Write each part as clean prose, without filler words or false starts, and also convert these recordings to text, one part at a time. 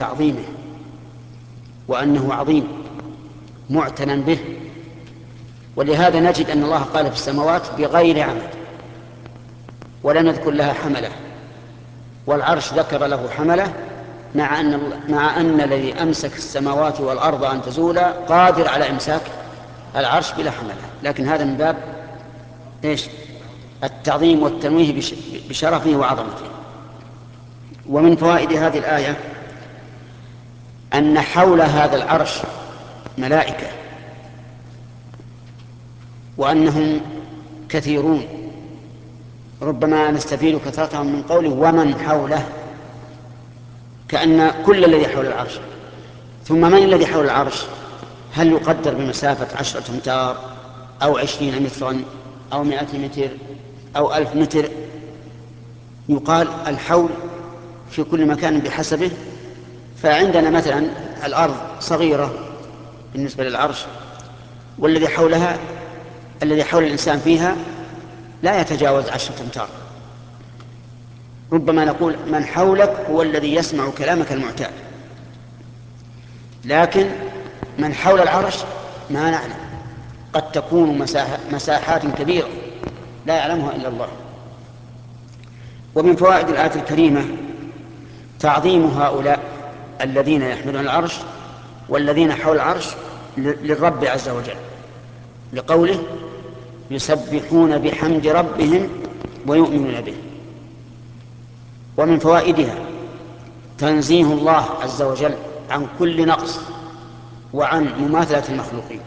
تعظيمه وأنه عظيم معتنى به. ولهذا نجد أن الله قال في السماوات بغير عمد، ولم يذكر لها حملة، والعرش ذكر له حملة، مع أن الذي أمسك السماوات والأرض أن تزولا قادر على إمساك العرش بلا حملة، لكن هذا من باب التعظيم والتنويه بشرفه وعظمته. ومن فوائد هذه الآية أن حول هذا العرش ملائكة، وأنهم كثيرون، ربما نستفيد كثرتهم من قوله ومن حوله، كأن كل الذي حول العرش. ثم من الذي حول العرش؟ هل يقدر بمسافة 10 أمتار أو 20 مترا أو 100 متر أو 1000 متر؟ يقال الحول في كل مكان بحسبه. فعندنا مثلا الأرض صغيرة بالنسبة للعرش، والذي حولها الذي حول الإنسان فيها لا يتجاوز 10 أمتار. ربما نقول من حولك هو الذي يسمع كلامك المعتاد، لكن من حول العرش ما نعلم، قد تكون مساحات كبيرة لا يعلمها إلا الله. ومن فوائد الآية الكريمة تعظيم هؤلاء الذين يحملون العرش والذين حول العرش للرب عز وجل، لقوله يسبحون بحمد ربهم ويؤمنون به. ومن فوائدها تنزيه الله عز وجل عن كل نقص وعن مماثلة المخلوقين،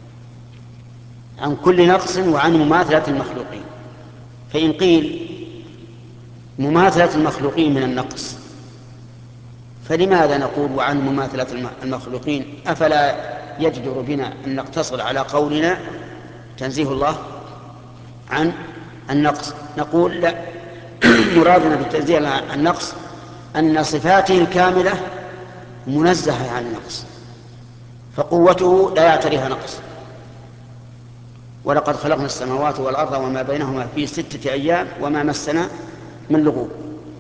عن كل نقص وعن مماثلة المخلوقين. فإن قيل مماثلة المخلوقين من النقص، فلماذا نقول وعن مماثلة المخلوقين؟ أفلا يجدر بنا أن نقتصر على قولنا تنزيه الله عن النقص؟ نقول لا، مرادنا بالتنزيه عن النقص أن صفاته الكاملة منزهة عن النقص، فقوته لا يعتريها نقص. ولقد خلقنا السماوات والأرض وما بينهما في 6 أيام وما مسنا من لغوب.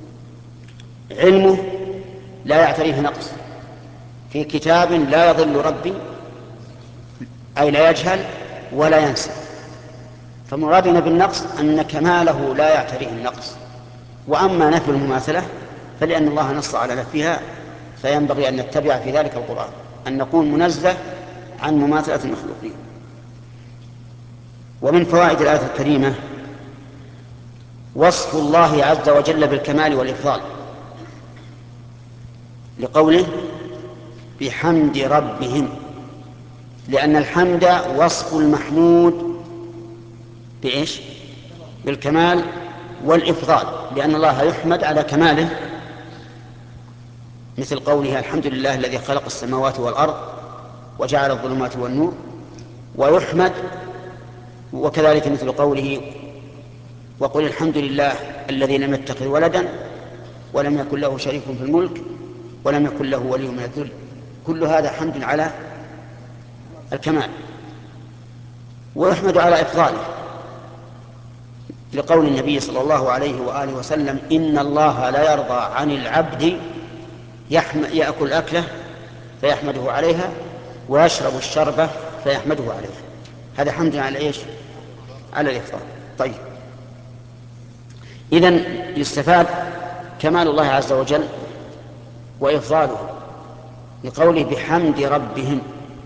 علمه لا يعتريه نقص، في كتاب لا يضل ربي، أي لا يجهل ولا ينسى. فمرادنا بالنقص أن كماله لا يعتريه النقص. وأما نفي المماثلة فلأن الله نص على نفيها، فينبغي أن نتبع في ذلك القرآن، أن نكون منزه عن مماثلة المخلوقين. ومن فوائد الآية الكريمة وصف الله عز وجل بالكمال والإفضال، لقوله بحمد ربهم، لأن الحمد وصف المحمود بإيش؟ بالكمال والإفضال، لأن الله يحمد على كماله، مثل قوله الحمد لله الذي خلق السماوات والأرض وجعل الظلمات والنور. ويحمد وكذلك مثل قوله وقل الحمد لله الذي لم يتخذ ولدا ولم يكن له شريك في الملك ولم يكن له ولي من الذل. كل هذا حمد على الكمال. ويحمد على إفضاله، لقول النبي صلى الله عليه وآله وسلم إن الله لا يرضى عن العبد يأكل أكله فيحمده عليها ويشرب الشربة فيحمده عليها. هذا حمد على إيش؟ على الإفضال. طيب، إذن يستفاد كمال الله عز وجل وإفضاله لقوله بحمد ربهم.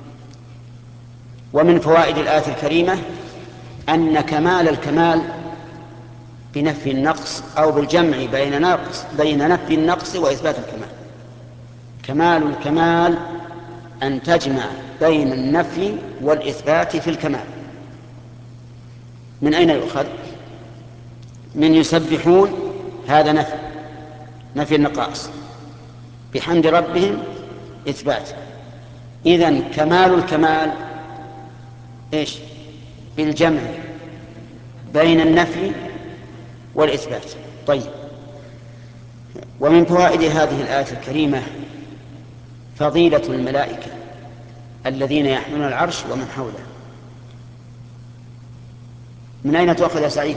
ومن فوائد الآية الكريمة أن كمال الكمال بنفي النقص أو بالجمع بين نفي النقص وإثبات الكمال. كمال الكمال أن تجمع بين النفي والإثبات في الكمال. من أين يؤخذ؟ من يسبحون، هذا نفي النقائص، بحمد ربهم إثبات. إذن كمال الكمال إيش؟ بالجمع بين النفي والإثبات. طيب، ومن فوائد هذه الآية الكريمة فضيلة الملائكة الذين يحملون العرش ومن حوله. من أين تؤخذ يا سعيد؟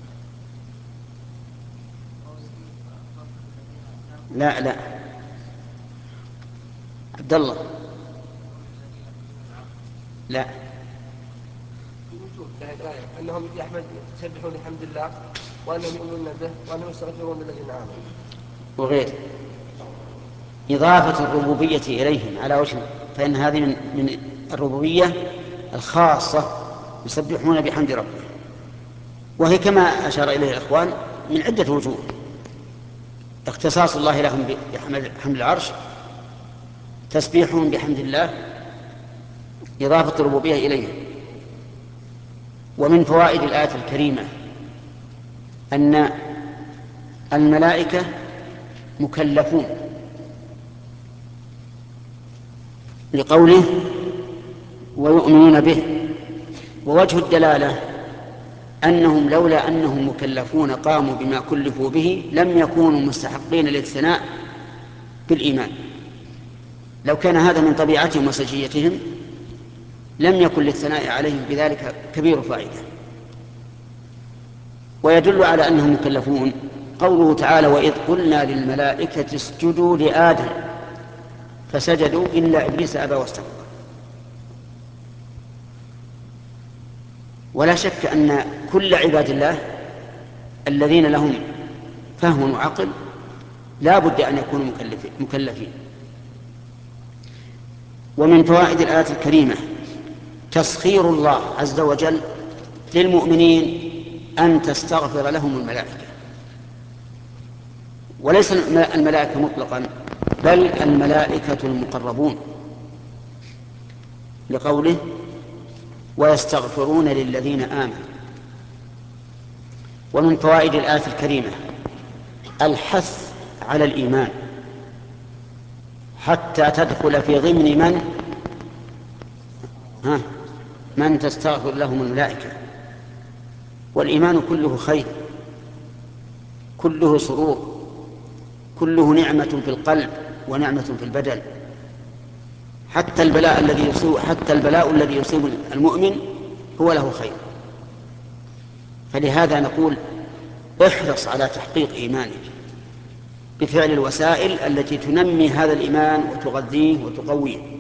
لا، عبد الله. لا. وجود الآية أنهم يسبحون بحمد الله وأنهم يؤمنون به وأنهم يستغفرون للذين آمنوا وغير إضافة الربوبية إليهم على وجه، فإن هذه من الربوبية الخاصة، يسبحون بحمد ربهم، وهي كما أشار إليه الإخوان من عدة وجوه: اختصاص الله لهم بحمد العرش، تسبيحهم بحمد الله، إضافة الربوبية إليهم. ومن فوائد الآية الكريمة أن الملائكة مكلفون، لقوله ويؤمنون به. ووجه الدلالة أنهم لولا أنهم مكلفون قاموا بما كلفوا به لم يكونوا مستحقين للثناء بالإيمان. لو كان هذا من طبيعتهم وسجيتهم لم يكن للثناء عليهم بذلك كبير فائدة. ويدل على أنهم مكلفون قوله تعالى: وإذ قلنا للملائكة اسجدوا لآدم فسجدوا إلا إبليس أبى واستكبر. ولا شك أن كل عباد الله الذين لهم فهم وعقل لا بد أن يكونوا مكلفين. ومن فوائد الآية الكريمة تسخير الله عز وجل للمؤمنين أن تستغفر لهم الملائكة، وليس الملائكة مطلقا بل الملائكة المقربون، لقوله ويستغفرون للذين آمنوا. ومن فوائد الآية الكريمة الحث على الإيمان حتى تدخل في ضمن من تستغفر لهم الملائكة. والإيمان كله خير، كله سرور، كله نعمة في القلب ونعمة في البدن. حتى البلاء الذي يصيب المؤمن هو له خير. فلهذا نقول احرص على تحقيق إيمانك بفعل الوسائل التي تنمي هذا الإيمان وتغذيه وتقويه.